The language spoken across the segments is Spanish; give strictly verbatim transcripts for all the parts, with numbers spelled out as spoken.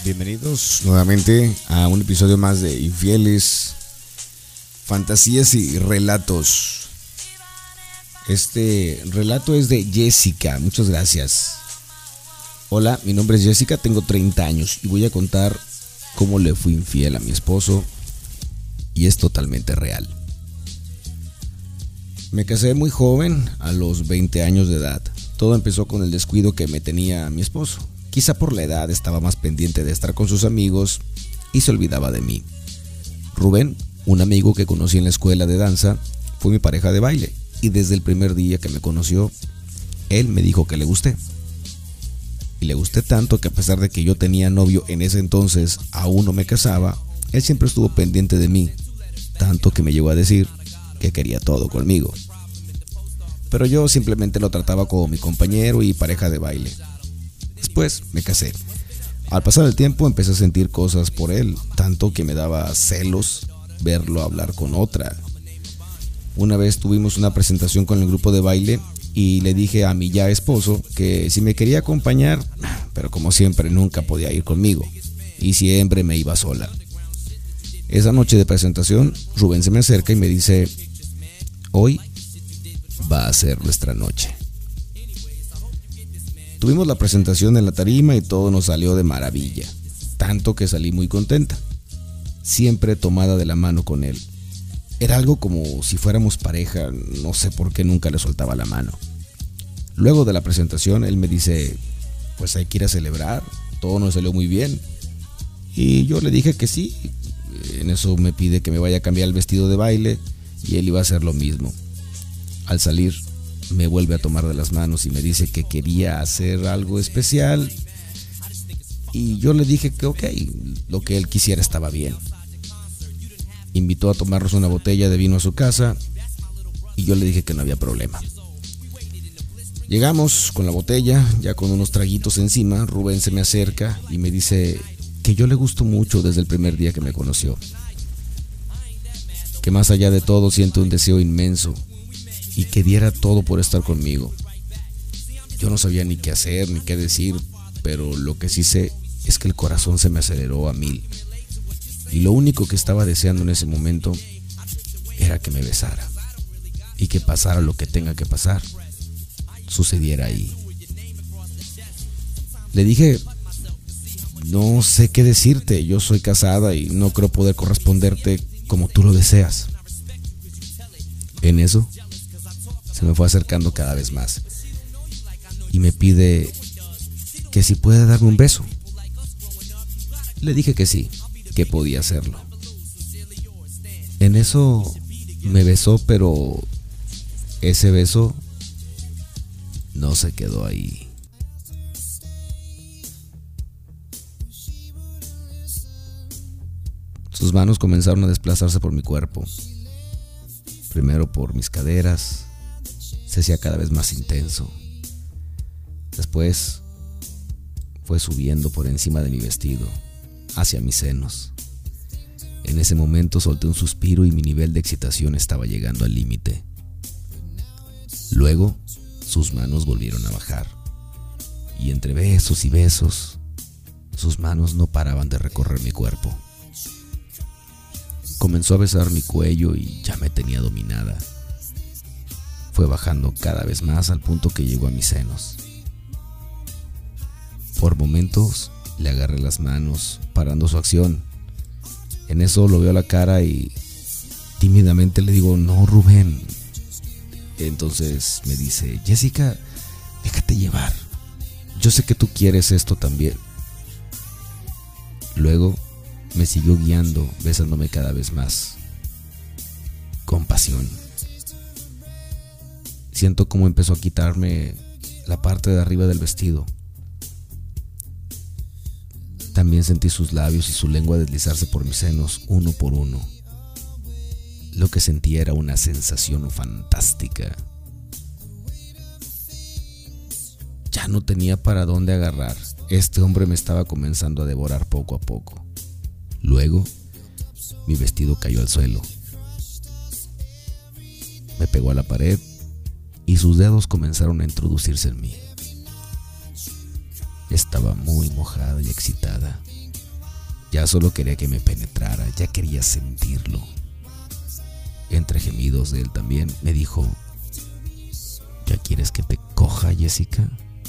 Bienvenidos nuevamente a un episodio más de Infieles, Fantasías y Relatos. Este relato es de Jessica, muchas gracias. Hola, mi nombre es Jessica, tengo treinta años y voy a contar cómo le fui infiel a mi esposo, y es totalmente real. Me casé muy joven, a los veinte años de edad. Todo empezó con el descuido que me tenía mi esposo. Quizá por la edad estaba más pendiente de estar con sus amigos y se olvidaba de mí. Rubén, un amigo que conocí en la escuela de danza, fue mi pareja de baile, y desde el primer día que me conoció, él me dijo que le gusté. Y le gusté tanto que, a pesar de que yo tenía novio en ese entonces, aún no me casaba, él siempre estuvo pendiente de mí, tanto que me llegó a decir que quería todo conmigo. Pero yo simplemente lo trataba como mi compañero y pareja de baile. Después me casé. Al pasar el tiempo empecé a sentir cosas por él, tanto que me daba celos verlo hablar con otra. Una vez tuvimos una presentación con el grupo de baile y le dije a mi ya esposo que si me quería acompañar, pero como siempre nunca podía ir conmigo y siempre me iba sola. Esa noche de presentación, Rubén se me acerca y me dice: hoy va a ser nuestra noche. Tuvimos la presentación en la tarima y todo nos salió de maravilla, tanto que salí muy contenta, siempre tomada de la mano con él. Era algo como si fuéramos pareja, no sé por qué nunca le soltaba la mano. Luego de la presentación él me dice: pues hay que ir a celebrar, todo nos salió muy bien. Y yo le dije que sí. En eso me pide que me vaya a cambiar el vestido de baile y él iba a hacer lo mismo. Al salir me vuelve a tomar de las manos y me dice que quería hacer algo especial, y yo le dije que ok, lo que él quisiera estaba bien. Invitó a tomarnos una botella de vino a su casa y yo le dije que no había problema. Llegamos con la botella, ya con unos traguitos encima. Rubén se me acerca y me dice que yo le gusto mucho desde el primer día que me conoció, que más allá de todo siente un deseo inmenso y que diera todo por estar conmigo. Yo no sabía ni qué hacer ni qué decir, pero lo que sí sé es que el corazón se me aceleró a mil, y lo único que estaba deseando en ese momento era que me besara y que pasara lo que tenga que pasar, sucediera ahí. Le dije: no sé qué decirte, yo soy casada y no creo poder corresponderte como tú lo deseas. En eso se me fue acercando cada vez más y me pide que si puede darme un beso. Le dije que sí, que podía hacerlo. En eso me besó, pero ese beso no se quedó ahí. Sus manos comenzaron a desplazarse por mi cuerpo, primero por mis caderas. Se hacía cada vez más intenso. Después fue subiendo por encima de mi vestido, hacia mis senos. En ese momento solté un suspiro y mi nivel de excitación estaba llegando al límite. Luego, sus manos volvieron a bajar, y entre besos y besos, sus manos no paraban de recorrer mi cuerpo. Comenzó a besar mi cuello y ya me tenía dominada. Fue bajando cada vez más al punto que llegó a mis senos. Por momentos le agarré las manos, parando su acción. En eso lo veo a la cara y tímidamente le digo: no, Rubén. Entonces me dice: Jessica, déjate llevar. Yo sé que tú quieres esto también. Luego me siguió guiando, besándome cada vez más, con pasión. Siento cómo empezó a quitarme la parte de arriba del vestido. También sentí sus labios y su lengua deslizarse por mis senos uno por uno. Lo que sentí era una sensación fantástica. Ya no tenía para dónde agarrar. Este hombre me estaba comenzando a devorar poco a poco. Luego, mi vestido cayó al suelo. Me pegó a la pared y sus dedos comenzaron a introducirse en mí. Estaba muy mojada y excitada. Ya solo quería que me penetrara, ya quería sentirlo. Entre gemidos de él también me dijo: ¿ya quieres que te coja, Jessica?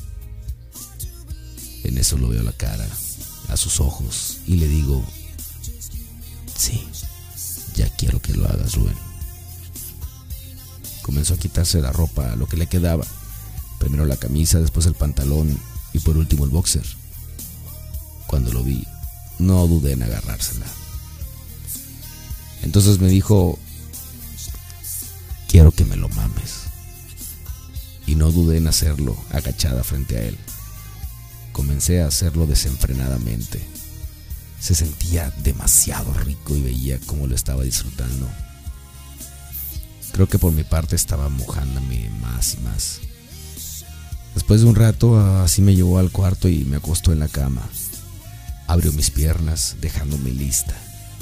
En eso lo veo a la cara, a sus ojos, y le digo: sí, ya quiero que lo hagas, Rubén. Comenzó a quitarse la ropa, lo que le quedaba. Primero la camisa, después el pantalón y por último el boxer. Cuando lo vi, no dudé en agarrársela. Entonces me dijo: quiero que me lo mames. Y no dudé en hacerlo, agachada frente a él. Comencé a hacerlo desenfrenadamente. Se sentía demasiado rico y veía cómo lo estaba disfrutando. Creo que por mi parte estaba mojándome más y más. Después de un rato, así me llevó al cuarto y me acostó en la cama. Abrió mis piernas, dejándome lista.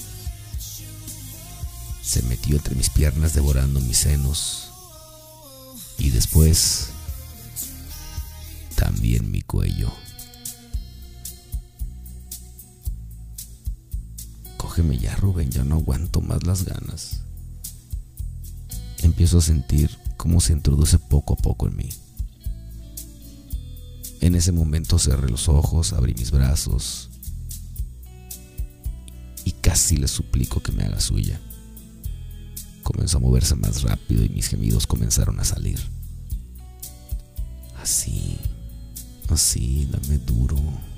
Se metió entre mis piernas, devorando mis senos. Y después, también mi cuello. Cógeme ya, Rubén, ya no aguanto más las ganas. Empiezo a sentir cómo se introduce poco a poco en mí. En ese momento cerré los ojos, abrí mis brazos y casi le suplico que me haga suya. Comenzó a moverse más rápido y mis gemidos comenzaron a salir. Así, así, dame duro.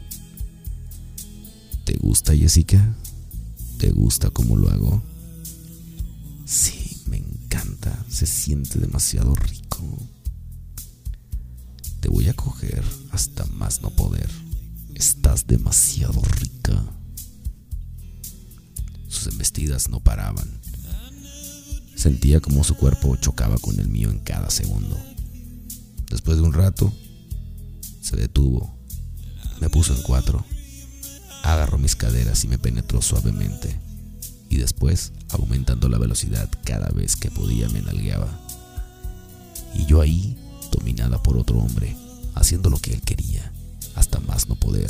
¿Te gusta, Jessica? ¿Te gusta cómo lo hago? Sí, me encanta, se siente demasiado rico. Te voy a coger hasta más no poder. Estás demasiado rica. Sus embestidas no paraban. Sentía como su cuerpo chocaba con el mío en cada segundo. Después de un rato, se detuvo. Me puso en cuatro. Agarró mis caderas y me penetró suavemente. Y después, aumentando la velocidad cada vez que podía, me nalgueaba. Y yo ahí, dominada por otro hombre, haciendo lo que él quería, hasta más no poder.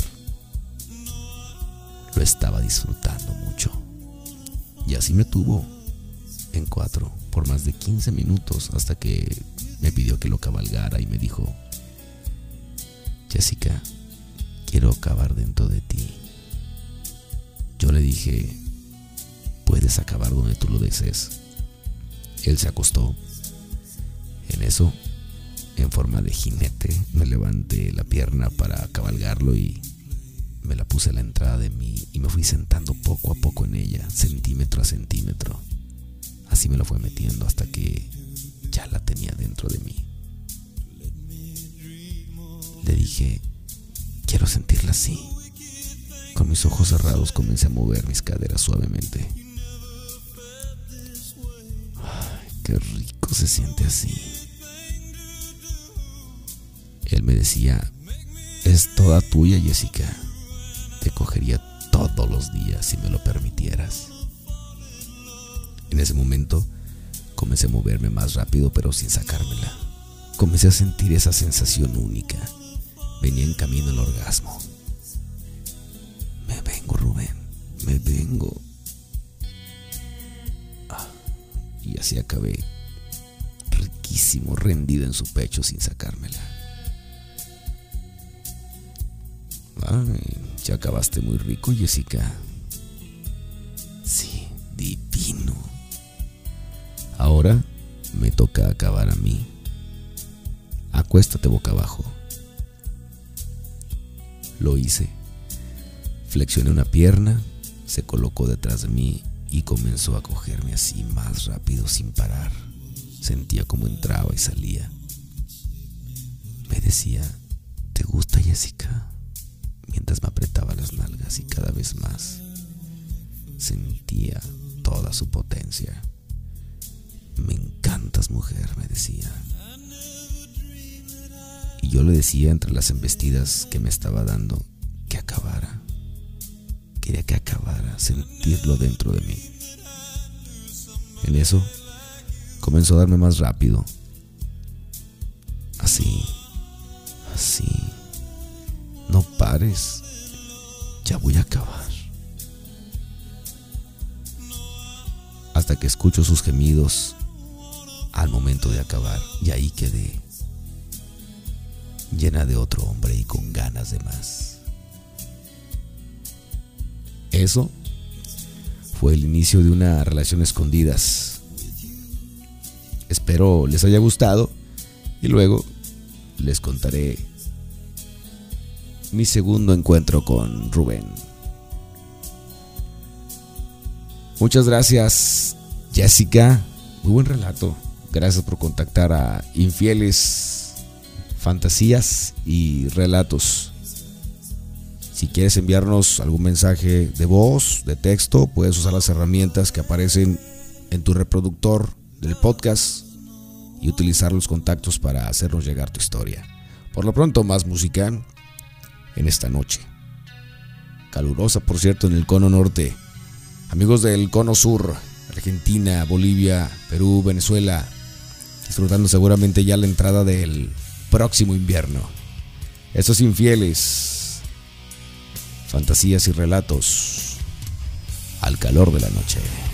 Lo estaba disfrutando mucho. Y así me tuvo en cuatro por más de quince minutos, hasta que me pidió que lo cabalgara y me dijo: Jessica, quiero acabar dentro de ti. Yo le dije: puedes acabar donde tú lo desees. Él se acostó. En eso, en forma de jinete, me levanté la pierna para cabalgarlo y me la puse a la entrada de mí y me fui sentando poco a poco en ella, centímetro a centímetro. Así me lo fue metiendo hasta que ya la tenía dentro de mí. Le dije: quiero sentirla así. Con mis ojos cerrados comencé a mover mis caderas suavemente. Ay, qué rico se siente así. Él me decía: es toda tuya, Jessica. Te cogería todos los días si me lo permitieras. En ese momento comencé a moverme más rápido, pero sin sacármela. Comencé a sentir esa sensación única. Venía en camino al orgasmo. Me vengo, Rubén, me vengo. Ah, y así acabé, riquísimo, rendida en su pecho sin sacármela. Ay, ya acabaste muy rico, Jessica. Sí, divino. Ahora me toca acabar a mí. Acuéstate boca abajo. Lo hice. Flexioné una pierna, se colocó detrás de mí y comenzó a cogerme así más rápido sin parar. Sentía como entraba y salía. Me decía: ¿te gusta, Jessica? Mientras me apretaba las nalgas y cada vez más sentía toda su potencia. Me encantas, mujer, me decía. Y yo le decía entre las embestidas que me estaba dando que acabara. Quería que acabara, sentirlo dentro de mí. En eso comenzó a darme más rápido. Así, así. No pares, ya voy a acabar. hasta que escucho sus gemidos al momento de acabar. Y ahí quedé, llena de otro hombre y con ganas de más. Eso fue el inicio de una relación a escondidas. Espero les haya gustado y luego les contaré mi segundo encuentro con Rubén. Muchas gracias, Jessica. Muy buen relato. Gracias por contactar a Infieles, Fantasías y Relatos. Si quieres enviarnos algún mensaje de voz, de texto, puedes usar las herramientas que aparecen en tu reproductor del podcast y utilizar los contactos para hacernos llegar tu historia. Por lo pronto, más música en esta noche calurosa, por cierto, en el cono norte. Amigos del cono sur, Argentina, Bolivia, Perú, Venezuela, disfrutando seguramente ya la entrada del próximo invierno. Estos Infieles, Fantasías y Relatos al calor de la noche.